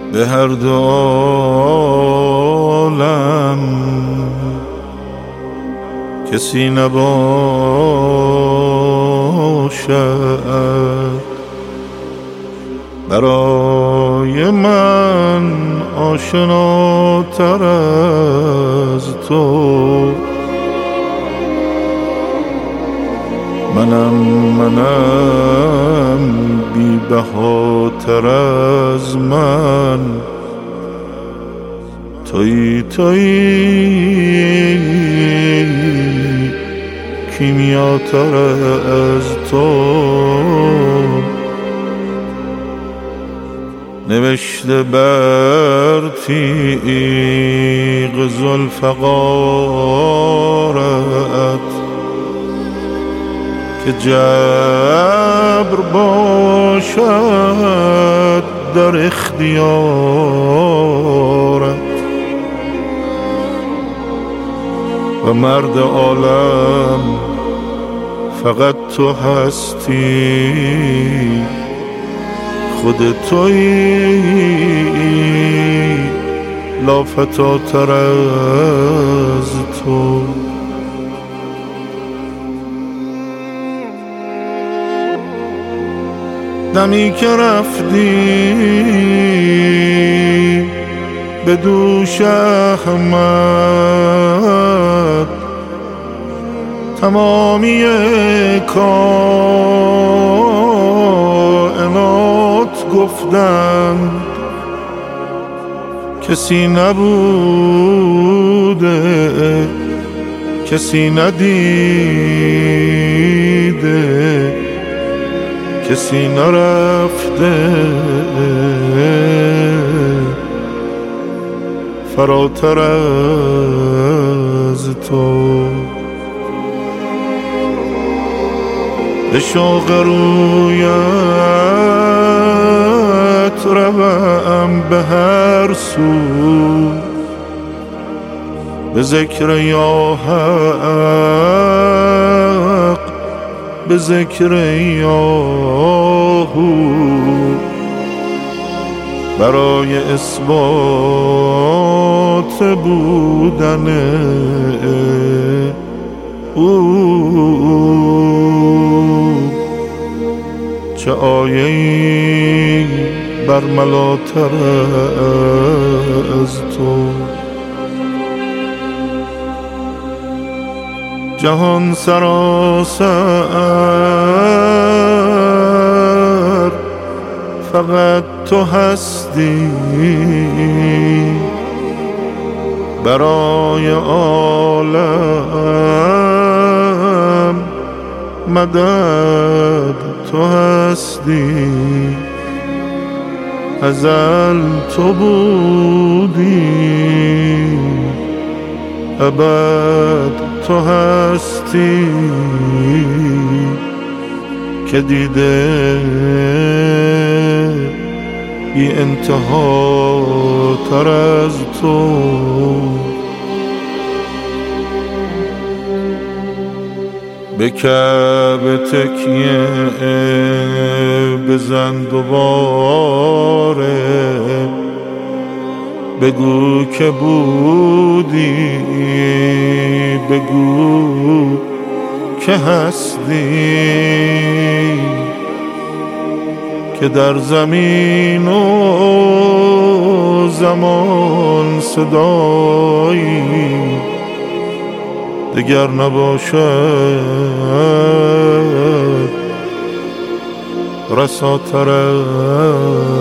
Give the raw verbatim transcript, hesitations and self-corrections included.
به هر دو عالم کسی نباشد برای من آشناتر از تو. منم منم بی بهاتر از من، تویی تویی کیمیاتر از تو. نوشته بر تیغ ذوالفقارت که جبر باشد در اختیارت و مرد عالم فقط تو هستی، خود تویی لافتاتر از تو. دمی که رفتی به دوش احمد تمامی کائنات گفتند کسی نبوده کسی ندیده کسی نرفته فراتر از تو. به شوق رویت روم به هر سو، به ذکر یا حق به ذکر یا هو، برای اثبات بودن او. چه آیه‌ای برملاتر از تو. جهان سراسر فقط تو هستی، برای عالم مدد تو هستی. ازل تو بودی ابد تو هستی که دیده بی انتها تر از تو. به کعبه تکیه بزن دوباره، بگو که بودی بگو که هستی، که در زمین و زمان صدایی دگر نباشد رساتر